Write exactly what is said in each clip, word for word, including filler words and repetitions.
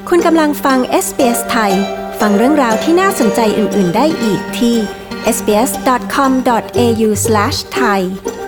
คุณกำลังฟัง เอส บี เอส ไทยฟังเรื่องราวที่น่าสนใจอื่นๆได้อีกที่ เอส บี เอส ดอท คอม ดอท เอ ยู สแลช ไทย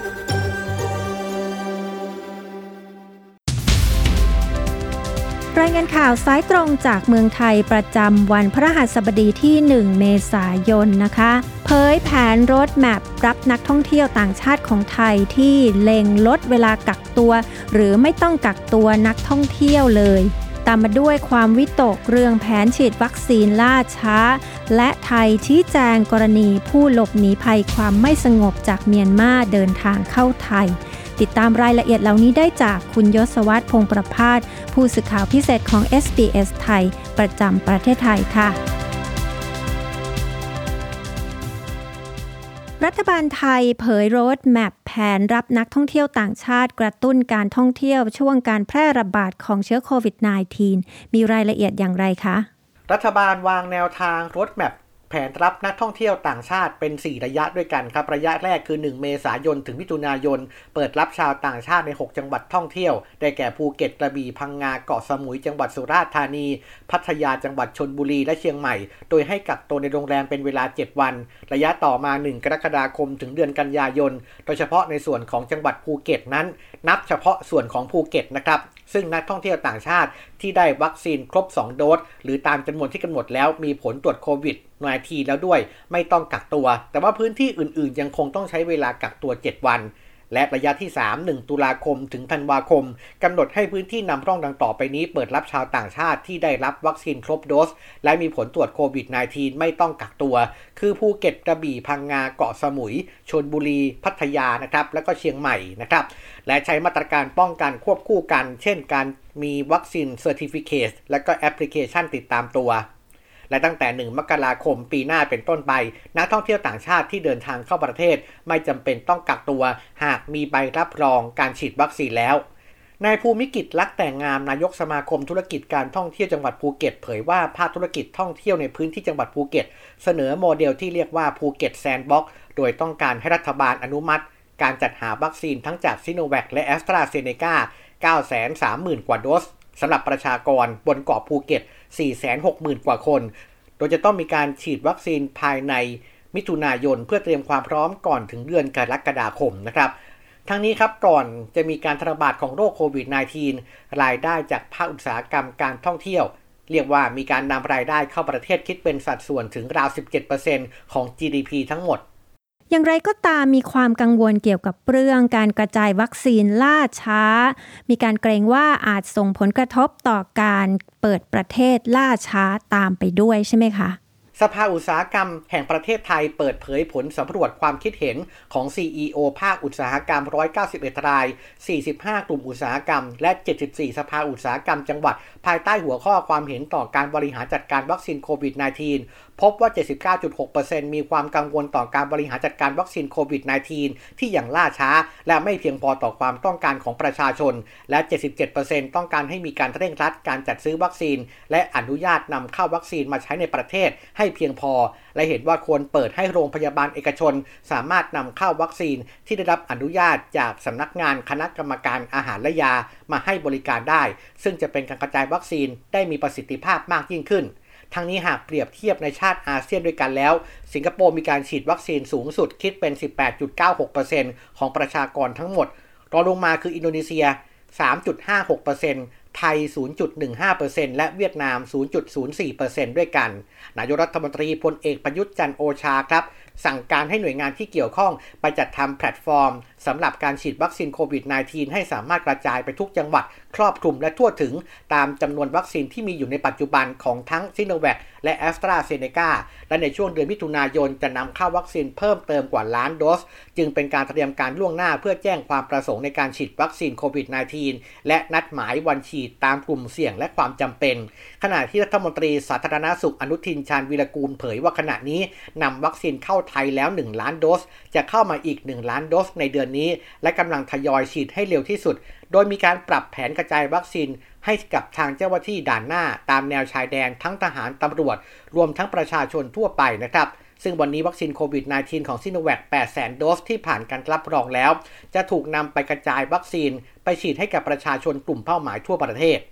รายงานข่าวสายตรงจากเมืองไทยประจำวันพฤหัสบดีที่หนึ่งเมษายนนะคะเผยแผนโรดแมปรับนักท่องเที่ยวต่างชาติของไทยที่เล็งลดเวลากักตัวหรือไม่ต้องกักตัวนักท่องเที่ยวเลยตามมาด้วยความวิตกเรื่องแผนฉีดวัคซีนล่าช้าและไทยชี้แจงกรณีผู้หลบหนีภัยความไม่สงบจากเมียนมาเดินทางเข้าไทยติดตามรายละเอียดเหล่านี้ได้จากคุณยศวัฒน์พงษ์ประภาสผู้สื่อข่าวพิเศษของ เอส บี เอส ไทยประจำประเทศไทยค่ะรัฐบาลไทยเผยโรดแมปแผนรับนักท่องเที่ยวต่างชาติกระตุ้นการท่องเที่ยวช่วงการแพร่ระบาดของเชื้อโควิด สิบเก้า มีรายละเอียดอย่างไรคะรัฐบาลวางแนวทางโรดแมปแผนรับนักท่องเที่ยวต่างชาติเป็นสี่ระยะด้วยกันครับระยะแรกคือหนึ่งเมษายนถึงมิถุนายนเปิดรับชาวต่างชาติในหกจังหวัดท่องเที่ยวได้แก่ภูเก็ตกระบี่พังงาเกาะสมุยจังหวัดสุราษฎร์ธานีพัทยาจังหวัดชลบุรีและเชียงใหม่โดยให้กักตัวในโรงแรมเป็นเวลาเจ็ดวันระยะต่อมาหนึ่งกรกฎาคมถึงเดือนกันยายนโดยเฉพาะในส่วนของจังหวัดภูเก็ตนั้นนับเฉพาะส่วนของภูเก็ตนะครับซึ่งนักท่องเที่ยวต่างชาติที่ได้วัคซีนครบสองโดสหรือตามจำนวนที่กำหนดแล้วมีผลตรวจโควิดสิบเก้า แล้วด้วยไม่ต้องกักตัวแต่ว่าพื้นที่อื่นๆยังคงต้องใช้เวลากักตัวเจ็ดวันและระยะที่สาม หนึ่งตุลาคมถึงธันวาคมกำหนดให้พื้นที่นำร่องดังต่อไปนี้เปิดรับชาวต่างชาติที่ได้รับวัคซีนครบโดสและมีผลตรวจโควิดสิบเก้า ไม่ต้องกักตัวคือภูเก็ตกระบี่พังงาเกาะสมุยชลบุรีพัทยานะครับแล้วก็เชียงใหม่นะครับและใช้มาตรการป้องกันควบคู่กันเช่นการมีวัคซีนเซอร์ติฟิเคตและก็แอปพลิเคชันติดตามตัวและตั้งแต่หนึ่งมกราคมปีหน้าเป็นต้นไปนักท่องเที่ยวต่างชาติที่เดินทางเข้าประเทศไม่จำเป็นต้องกักตัวหากมีใบรับรองการฉีดวัคซีนแล้วนายภูมิกิจลักษณ์แต่งงามนายกสมาคมธุรกิจการท่องเที่ยวจังหวัดภูเก็ตเผยว่าภาคธุรกิจท่องเที่ยวในพื้นที่จังหวัดภูเก็ตเสนอโมเดลที่เรียกว่าภูเก็ตแซนด์บ็อกซ์โดยต้องการให้รัฐบาลอนุมัติการจัดหาวัคซีนทั้งจากซิโนแวคและแอสตราเซเนกา เก้าแสนสามหมื่น กว่าโดสสำหรับประชากรบนเกาะภูเก็ต สี่แสนหกหมื่น กว่าคนโดยจะต้องมีการฉีดวัคซีนภายในมิถุนายนเพื่อเตรียมความพร้อมก่อนถึงเดือนกรกฎาคมนะครับทั้งนี้ครับก่อนจะมีการระบาดของโรคโควิด สิบเก้า รายได้จากภาคอุตสาหกรรมการท่องเที่ยวเรียกว่ามีการนำรายได้เข้าประเทศคิดเป็นสัดส่วนถึงราว สิบเจ็ดเปอร์เซ็นต์ ของ จี ดี พี ทั้งหมดอย่างไรก็ตามมีความกังวลเกี่ยวกับเรื่องการกระจายวัคซีนล่าช้ามีการเกรงว่าอาจส่งผลกระทบต่อการเปิดประเทศล่าช้าตามไปด้วยใช่ไหมคะสภาอุตสาหกรรมแห่งประเทศไทยเปิดเผยผลสำรวจความคิดเห็นของ ซี อี โอ ภาคอุตสาหกรรมหนึ่งร้อยเก้าสิบเอ็ดรายสี่สิบห้ากลุ่มอุตสาหกรรมและเจ็ดสิบสี่สภาอุตสาหกรรมจังหวัดภายใต้หัวข้อความเห็นต่อการบริหารจัดการวัคซีนโควิด สิบเก้า พบว่า เจ็ดสิบเก้าจุดหกเปอร์เซ็นต์ มีความกังวลต่อการบริหารจัดการวัคซีนโควิด สิบเก้า ที่อย่างล่าช้าและไม่เพียงพอต่อความต้องการของประชาชนและ เจ็ดสิบเจ็ดเปอร์เซ็นต์ ต้องการให้มีการเร่งรัดการจัดซื้อวัคซีนและอนุญาตนำเข้าวัคซีนมาใช้ในประเทศให้เพียงพอและเห็นว่าควรเปิดให้โรงพยาบาลเอกชนสามารถนำเข้าวัคซีนที่ได้รับอนุญาตจากสำนักงานคณะกรรมการอาหารและยามาให้บริการได้ซึ่งจะเป็นการกระจายวัคซีนได้มีประสิทธิภาพมากยิ่งขึ้นทั้งนี้หากเปรียบเทียบในชาติอาเซียนด้วยกันแล้วสิงคโปร์มีการฉีดวัคซีนสูงสุดคิดเป็น สิบแปดจุดเก้าหกเปอร์เซ็นต์ ของประชากรทั้งหมดรองลงมาคืออินโดนีเซีย สามจุดห้าหกเปอร์เซ็นต์ ไทย ศูนย์จุดหนึ่งห้าเปอร์เซ็นต์ และเวียดนาม ศูนย์จุดศูนย์สี่เปอร์เซ็นต์ ด้วยกันนายกรัฐมนตรีพลเอกประยุทธ์จันทร์โอชาครับสั่งการให้หน่วยงานที่เกี่ยวข้องไปจัดทำแพลตฟอร์มสำหรับการฉีดวัคซีนโควิด สิบเก้า ให้สามารถกระจายไปทุกจังหวัดครอบคลุมและทั่วถึงตามจำนวนวัคซีนที่มีอยู่ในปัจจุบันของทั้งซิโนแวคและแอสตราเซเนกาและในช่วงเดือนมิถุนายนจะนำเข้าวัคซีนเพิ่มเติมกว่าล้านโดสจึงเป็นการเตรียมการล่วงหน้าเพื่อแจ้งความประสงค์ในการฉีดวัคซีนโควิด สิบเก้า และนัดหมายวันฉีดตามกลุ่มเสี่ยงและความจำเป็นขณะที่รัฐมนตรีสาธารณสุขอนุทินชาญวีรกูลเผยว่าขณะนี้นำวัคซีนเข้าไทยแล้วหนึ่งล้านโดสจะเข้ามาอีกหนึ่งล้านโดสในเดือนนี้และกำลังทยอยฉีดให้เร็วที่สุดโดยมีการปรับแผนกระจายวัคซีนให้กับทางเจ้าหน้าที่ด่านหน้าตามแนวชายแดนทั้งทหารตำรวจรวมทั้งประชาชนทั่วไปนะครับซึ่งวันนี้วัคซีนโควิด สิบเก้า ของซิโนแวค แปดแสนโดสที่ผ่านการรับรองแล้วจะถูกนำไปกระจายวัคซีนไปฉีดให้กับประชาชนกลุ่มเป้าหมายทั่วประเทศ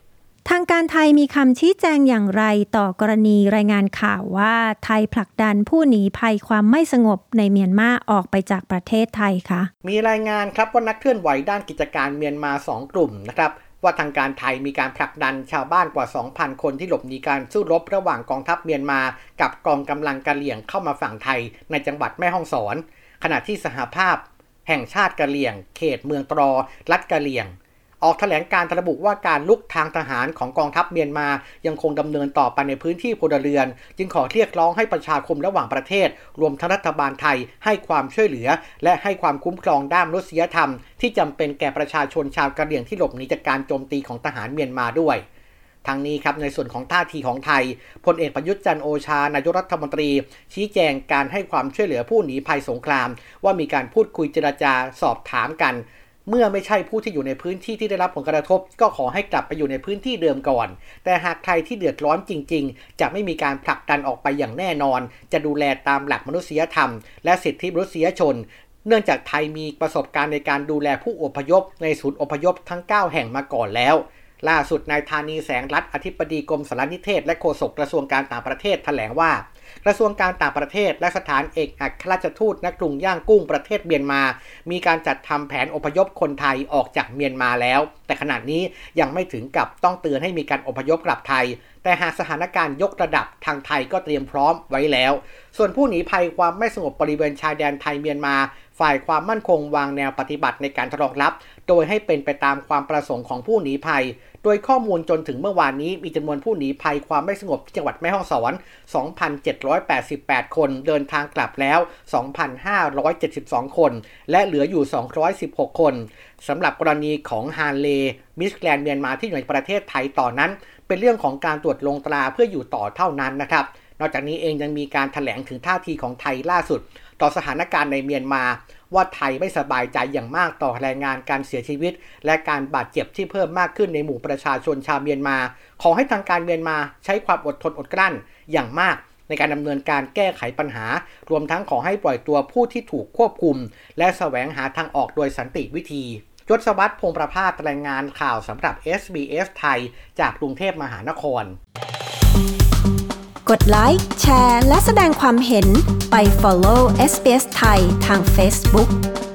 ทางการไทยมีคำชี้แจงอย่างไรต่อกรณีรายงานข่าวว่าไทยผลักดันผู้หนีภัยความไม่สงบในเมียนมาออกไปจากประเทศไทยคะมีรายงานครับว่านักเคลื่อนไหวด้านกิจการเมียนมาสองกลุ่มนะครับว่าทางการไทยมีการผลักดันชาวบ้านกว่า สองพัน คนที่หลบหนีการสู้รบระหว่างกองทัพเมียนมากับกองกำลังกะเหรี่ยงเข้ามาฝั่งไทยในจังหวัดแม่ฮ่องสอนขณะที่สหภาพแห่งชาติกะเหรี่ยงเขตเมืองตรอรัฐกะเหรี่ยงออกแถลงการระบุว่าการลุกทางทหารของกองทัพเมียนมายังคงดำเนินต่อไปในพื้นที่พลเรือนจึงขอเรียกร้องให้ประชาคมระหว่างประเทศรวมทั้งรัฐบาลไทยให้ความช่วยเหลือและให้ความคุ้มครองด้านมนุษยธรรมที่จำเป็นแก่ประชาชนชาวกะเหรี่ยงที่หลบหนีจากการโจมตีของทหารเมียนมาด้วยทั้งนี้ครับในส่วนของท่าทีของไทยพลเอกประยุทธ์จันทร์โอชานายกรัฐมนตรีชี้แจงการให้ความช่วยเหลือผู้หนีภัยสงครามว่ามีการพูดคุยเจรจาสอบถามกันเมื่อไม่ใช่ผู้ที่อยู่ในพื้นที่ที่ได้รับผลกระทบก็ขอให้กลับไปอยู่ในพื้นที่เดิมก่อนแต่หากใครที่เดือดร้อนจริงๆจะไม่มีการผลักดันออกไปอย่างแน่นอนจะดูแลตามหลักมนุษยธรรมและสิทธิมนุษยชนเนื่องจากไทยมีประสบการณ์ในการดูแลผู้อพยพในศูนย์อพยพทั้งเก้าแห่งมาก่อนแล้วล่าสุดนายธานีแสงรัตน์อธิบดีกรมสารนิเทศและโฆษกกระทรวงการต่างประเทศแถลงว่ากระทรวงการต่างประเทศและสถานเอกอัครราชทูตณกรุงย่างกุ้งประเทศเมียนมามีการจัดทำแผนอพยพคนไทยออกจากเมียนมาแล้วแต่ขณะนี้ยังไม่ถึงกับต้องเตือนให้มีการอพยพกลับไทยแต่หากสถานการณ์ยกระดับทางไทยก็เตรียมพร้อมไว้แล้วส่วนผู้หนีภัยความไม่สงบบริเวณชายแดนไทยเมียนมาฝ่ายความมั่นคงวางแนวปฏิบัติในการรองรับโดยให้เป็นไปตามความประสงค์ของผู้หนีภัยโดยข้อมูลจนถึงเมื่อวานนี้มีจำนวนผู้หนีภัยความไม่สงบที่จังหวัดแม่ฮ่องสอน สองพันเจ็ดร้อยแปดสิบแปด คนเดินทางกลับแล้ว สองพันห้าร้อยเจ็ดสิบสอง คนและเหลืออยู่สองร้อยสิบหกคนสำหรับกรณีของฮานเลมิสแกรนด์เมียนมาที่อยู่ในประเทศไทยต่อนนั้นเป็นเรื่องของการตรวจลงตราเพื่ออยู่ต่อเท่านั้นนะครับนอกจากนี้เองยังมีการแถลงถึงท่าทีของไทยล่าสุดต่อสถานการณ์ในเมียนมาว่าไทยไม่สบายใจอย่างมากต่อแรงงานการเสียชีวิตและการบาดเจ็บที่เพิ่มมากขึ้นในหมู่ประชาชนชาวเมียนมาขอให้ทางการเมียนมาใช้ความอดทนอดกลั้นอย่างมากในการดำเนินการแก้ไขปัญหารวมทั้งขอให้ปล่อยตัวผู้ที่ถูกควบคุมและแสวงหาทางออกโดยสันติวิธียศวัฒน์พงษ์ประภาสรายงานข่าวสำหรับ เอส บี เอส ไทยจากกรุงเทพมหานครกดไลค์แชร์และแสดงความเห็นไป follow เอส บี เอส ไทยทาง Facebook